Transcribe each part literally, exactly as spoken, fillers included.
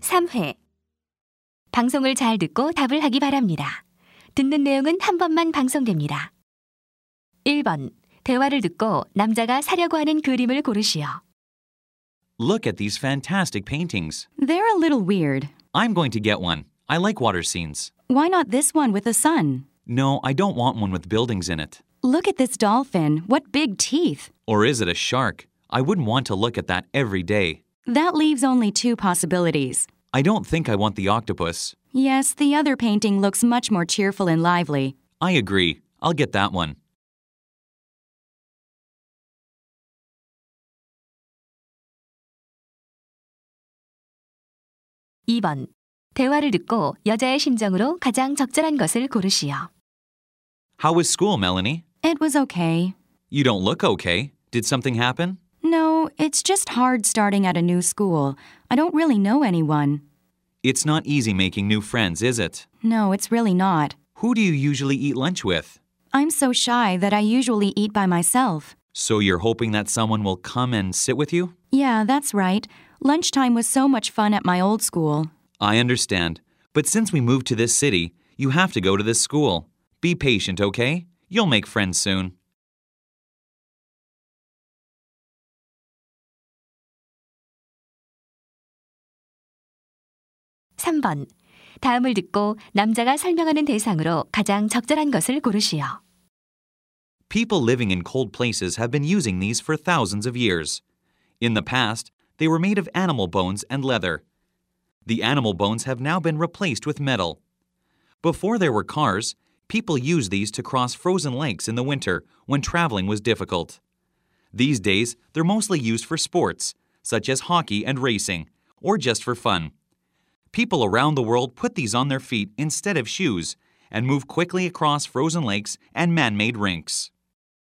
삼 회. 방송을 잘 듣고 답을 하기 바랍니다. 듣는 내용은 한 번만 방송됩니다. 일 번. 대화를 듣고 남자가 사려고 하는 그림을 고르시오. Look at these fantastic paintings. They're a little weird. I'm going to get one. I like water scenes. Why not this one with a sun? No, I don't want one with buildings in it. Look at this dolphin. What big teeth. Or is it a shark? I wouldn't want to look at that every day. That leaves only two possibilities. I don't think I want the octopus. Yes, the other painting looks much more cheerful and lively. I agree. I'll get that one. 이 번. 대화를 듣고 여자의 심정으로 가장 적절한 것을 고르시오. How was school, Melanie? It was okay. You don't look okay. Did something happen? No, it's just hard starting at a new school. I don't really know anyone. It's not easy making new friends, is it? No, it's really not. Who do you usually eat lunch with? I'm so shy that I usually eat by myself. So you're hoping that someone will come and sit with you? Yeah, that's right. Lunchtime was so much fun at my old school. I understand. But since we moved to this city, you have to go to this school. Be patient, okay? You'll make friends soon. 삼 번. 다음을 듣고 남자가 설명하는 대상으로 가장 적절한 것을 고르시오. People living in cold places have been using these for thousands of years. In the past, they were made of animal bones and leather. The animal bones have now been replaced with metal. Before there were cars, people used these to cross frozen lakes in the winter when traveling was difficult. These days, they're mostly used for sports, such as hockey and racing, or just for fun. People around the world put these on their feet instead of shoes and move quickly across frozen lakes and man-made rinks.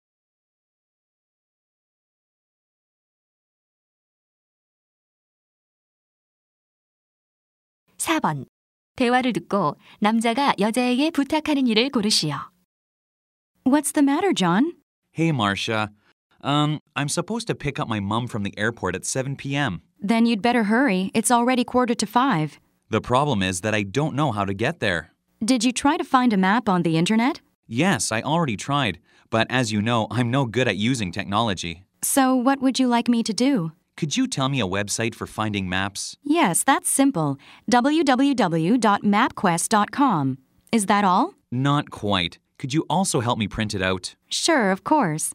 사 번. 대화를 듣고 남자가 여자에게 부탁하는 일을 고르시오. What's the matter, John? Hey, Marcia. Um, I'm supposed to pick up my mom from the airport at seven p.m. Then you'd better hurry. It's already quarter to five. The problem is that I don't know how to get there. Did you try to find a map on the internet? Yes, I already tried, but as you know, I'm no good at using technology. So what would you like me to do? Could you tell me a website for finding maps? Yes, that's simple. w w w dot mapquest dot com. Is that all? Not quite. Could you also help me print it out? Sure, of course.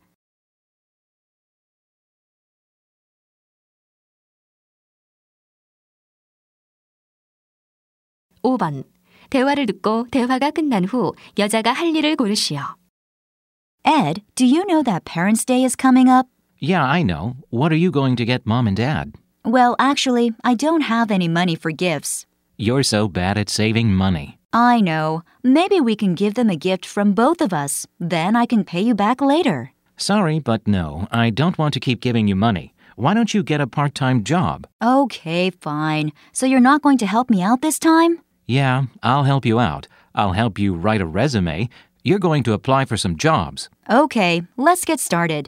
오 번. 대화를 듣고 대화가 끝난 후 여자가 할 일을 고르시오. Ed, do you know that Parents' Day is coming up? Yeah, I know. What are you going to get Mom and Dad? Well, actually, I don't have any money for gifts. You're so bad at saving money. I know. Maybe we can give them a gift from both of us. Then I can pay you back later. Sorry, but no, I don't want to keep giving you money. Why don't you get a part-time job? Okay, fine. So you're not going to help me out this time? Yeah, I'll help you out. I'll help you write a resume. You're going to apply for some jobs. Okay, let's get started.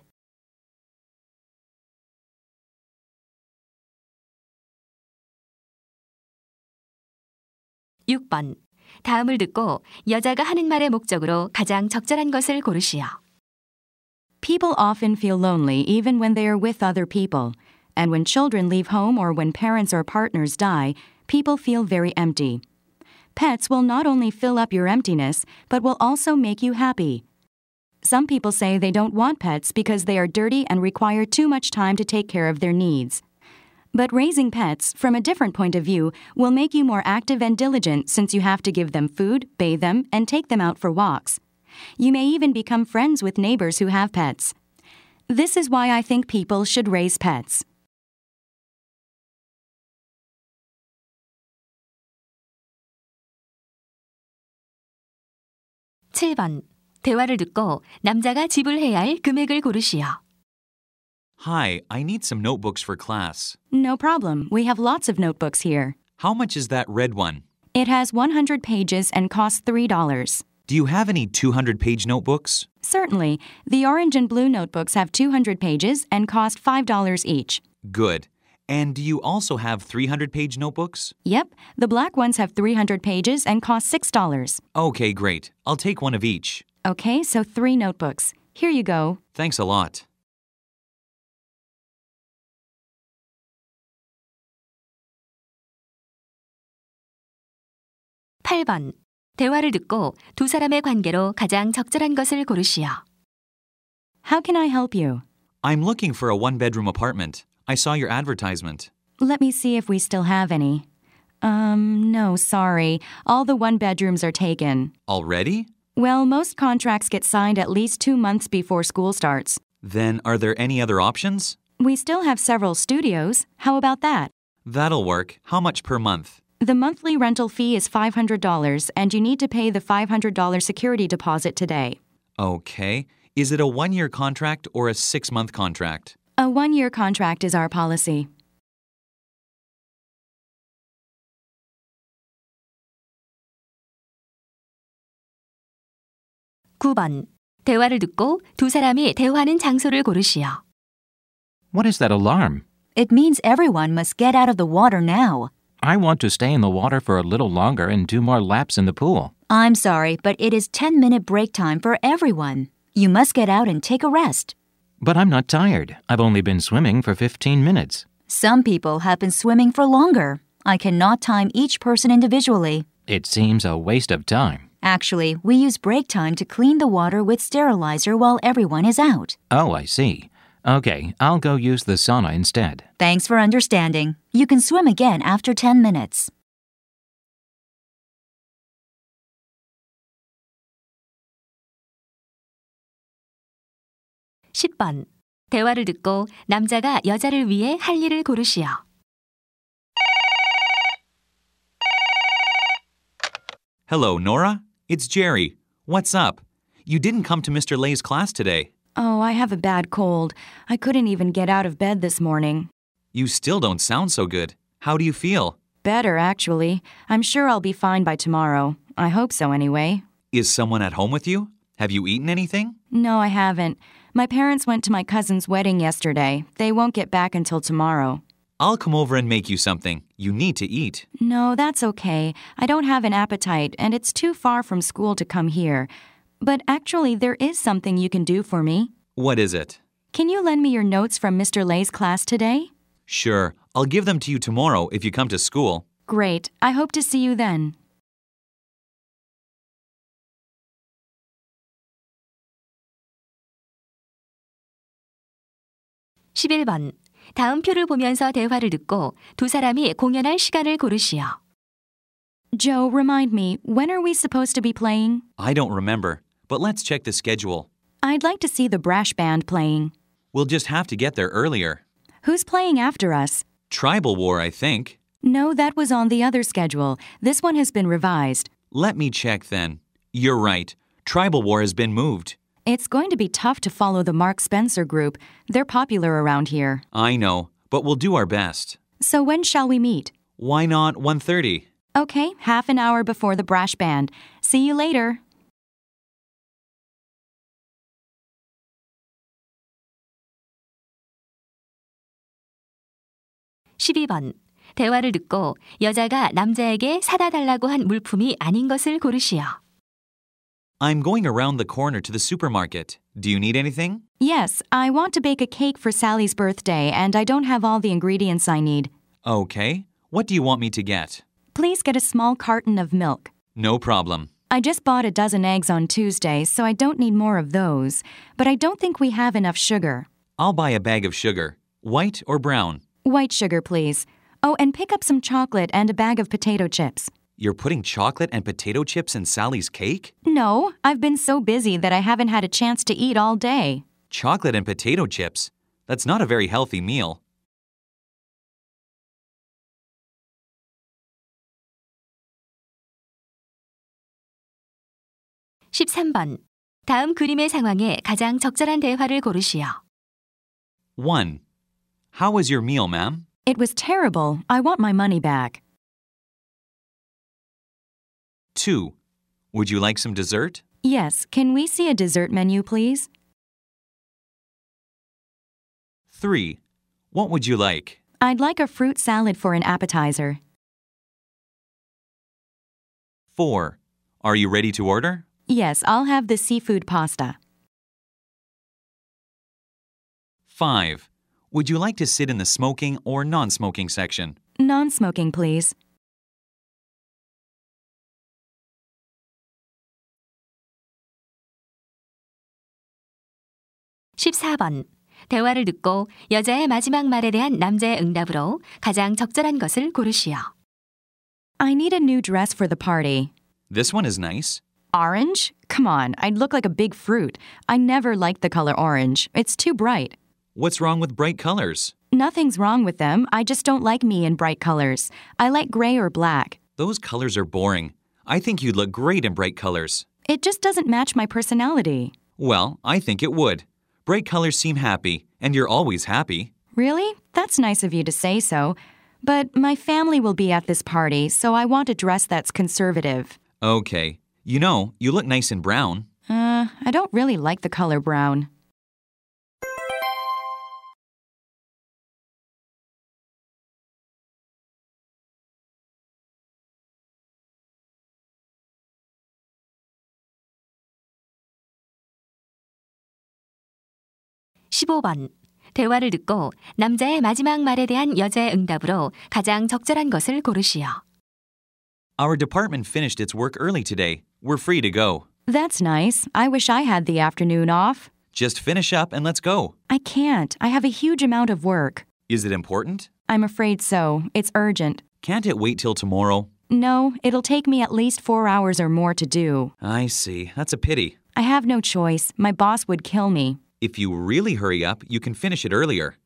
육 번. 다음을 듣고 여자가 하는 말의 목적으로 가장 적절한 것을 고르시오. People often feel lonely even when they are with other people. And when children leave home or when parents or partners die, people feel very empty. Pets will not only fill up your emptiness, but will also make you happy. Some people say they don't want pets because they are dirty and require too much time to take care of their needs. But raising pets, from a different point of view, will make you more active and diligent since you have to give them food, bathe them, and take them out for walks. You may even become friends with neighbors who have pets. This is why I think people should raise pets. 칠 번. 대화를 듣고 남자가 지불해야 할 금액을 고르시오. Hi, I need some notebooks for class. No problem. We have lots of notebooks here. How much is that red one? It has one hundred pages and costs three dollars. Do you have any two hundred page notebooks? Certainly. The orange and blue notebooks have two hundred pages and cost five dollars each. Good. And do you also have three hundred page notebooks? Yep, the black ones have three hundred pages and cost six dollars. Okay, great. I'll take one of each. Okay, so three notebooks. Here you go. Thanks a lot. 팔 번. 대화를 듣고 두 사람의 관계로 가장 적절한 것을 고르시오. How can I help you? I'm looking for a one-bedroom apartment. I saw your advertisement. Let me see if we still have any. Um, no, sorry. All the one bedrooms are taken. Already? Well, most contracts get signed at least two months before school starts. Then are there any other options? We still have several studios. How about that? That'll work. How much per month? The monthly rental fee is five hundred dollars, and you need to pay the five hundred dollars security deposit today. Okay. Is it a one-year contract or a six-month contract? A one-year contract is our policy. 구 번. 대화를 듣고 두 사람이 대화하는 장소를 고르시오. What is that alarm? It means everyone must get out of the water now. I want to stay in the water for a little longer and do more laps in the pool. I'm sorry, but it is ten-minute break time for everyone. You must get out and take a rest. But I'm not tired. I've only been swimming for fifteen minutes. Some people have been swimming for longer. I cannot time each person individually. It seems a waste of time. Actually, we use break time to clean the water with sterilizer while everyone is out. Oh, I see. Okay, I'll go use the sauna instead. Thanks for understanding. You can swim again after ten minutes. 십 번. 대화를 듣고 남자가 여자를 위해 할 일을 고르시오. Hello, Nora. It's Jerry. What's up? You didn't come to Mister Lay's class today. Oh, I have a bad cold. I couldn't even get out of bed this morning. You still don't sound so good. How do you feel? Better, actually. I'm sure I'll be fine by tomorrow. I hope so anyway. Is someone at home with you? Have you eaten anything? No, I haven't. My parents went to my cousin's wedding yesterday. They won't get back until tomorrow. I'll come over and make you something. You need to eat. No, that's okay. I don't have an appetite, and it's too far from school to come here. But actually, there is something you can do for me. What is it? Can you lend me your notes from Mister Lay's class today? Sure. I'll give them to you tomorrow if you come to school. Great. I hope to see you then. 십일 번. 다음 표를 보면서 대화를 듣고 두 사람이 공연할 시간을 고르시오. Joe, remind me, when are we supposed to be playing? I don't remember, but let's check the schedule. I'd like to see the brash band playing. We'll just have to get there earlier. Who's playing after us? Tribal War, I think. No, that was on the other schedule. This one has been revised. Let me check then. You're right. Tribal War has been moved. It's going to be tough to follow the Mark Spencer group. They're popular around here. I know, but we'll do our best. So when shall we meet? Why not one thirty? Okay, half an hour before the brash band. See you later. 십이 번. 대화를 듣고 여자가 남자에게 사다 달라고 한 물품이 아닌 것을 고르시오. I'm going around the corner to the supermarket. Do you need anything? Yes, I want to bake a cake for Sally's birthday, and I don't have all the ingredients I need. Okay. What do you want me to get? Please get a small carton of milk. No problem. I just bought a dozen eggs on Tuesday, so I don't need more of those. But I don't think we have enough sugar. I'll buy a bag of sugar. White or brown? White sugar, please. Oh, and pick up some chocolate and a bag of potato chips. You're putting chocolate and potato chips in Sally's cake? No, I've been so busy that I haven't had a chance to eat all day. Chocolate and potato chips? That's not a very healthy meal. 십삼 번. 다음 그림의 상황에 가장 적절한 대화를 고르시오. one. How was your meal, ma'am? It was terrible. I want my money back. two. Would you like some dessert? Yes, can we see a dessert menu, please? three. What would you like? I'd like a fruit salad for an appetizer. four. Are you ready to order? Yes, I'll have the seafood pasta. five. Would you like to sit in the smoking or non-smoking section? Non-smoking, please. 십사 번. 대화를 듣고 여자의 마지막 말에 대한 남자의 응답으로 가장 적절한 것을 고르시오. I need a new dress for the party. This one is nice. Orange? Come on, I'd look like a big fruit. I never liked the color orange. It's too bright. What's wrong with bright colors? Nothing's wrong with them. I just don't like me in bright colors. I like gray or black. Those colors are boring. I think you'd look great in bright colors. It just doesn't match my personality. Well, I think it would. Bright colors seem happy, and you're always happy. Really? That's nice of you to say so. But my family will be at this party, so I want a dress that's conservative. Okay. You know, you look nice in brown. Uh, I don't really like the color brown. 십오 번. 대화를 듣고 남자의 마지막 말에 대한 여자의 응답으로 가장 적절한 것을 고르시오. Our department finished its work early today. We're free to go. That's nice. I wish I had the afternoon off. Just finish up and let's go. I can't. I have a huge amount of work. Is it important? I'm afraid so. It's urgent. Can't it wait till tomorrow? No, it'll take me at least four hours or more to do. I see. That's a pity. I have no choice. My boss would kill me. If you really hurry up, you can finish it earlier.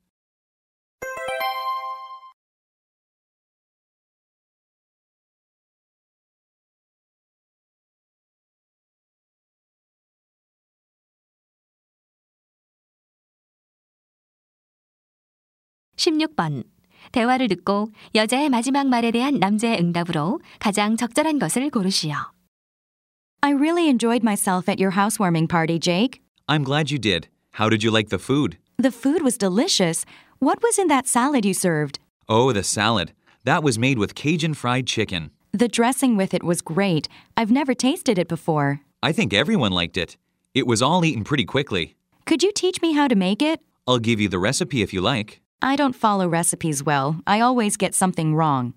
십육 번. 대화를 듣고 여자의 마지막 말에 대한 남자의 응답으로 가장 적절한 것을 고르시오. I really enjoyed myself at your housewarming party, Jake. I'm glad you did. How did you like the food? The food was delicious. What was in that salad you served? Oh, the salad. That was made with Cajun fried chicken. The dressing with it was great. I've never tasted it before. I think everyone liked it. It was all eaten pretty quickly. Could you teach me how to make it? I'll give you the recipe if you like. I don't follow recipes well. I always get something wrong.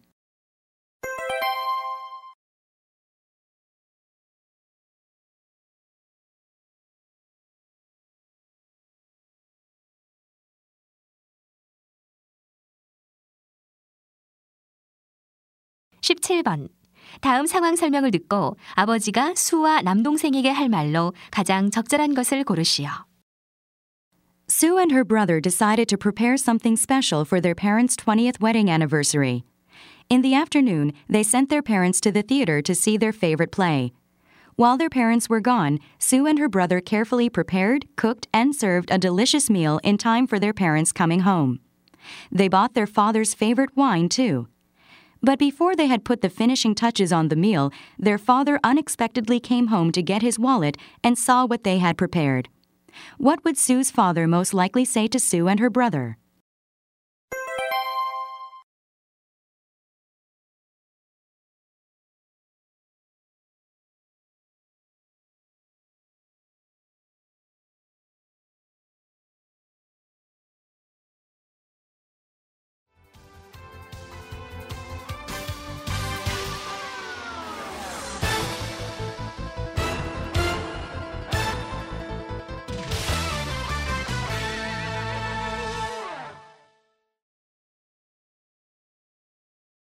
십칠 번. 다음 상황 설명을 듣고 아버지가 수와 남동생에게 할 말로 가장 적절한 것을 고르시오. Sue and her brother decided to prepare something special for their parents' twentieth wedding anniversary. In the afternoon, they sent their parents to the theater to see their favorite play. While their parents were gone, Sue and her brother carefully prepared, cooked, and served a delicious meal in time for their parents coming home. They bought their father's favorite wine, too. But before they had put the finishing touches on the meal, their father unexpectedly came home to get his wallet and saw what they had prepared. What would Sue's father most likely say to Sue and her brother?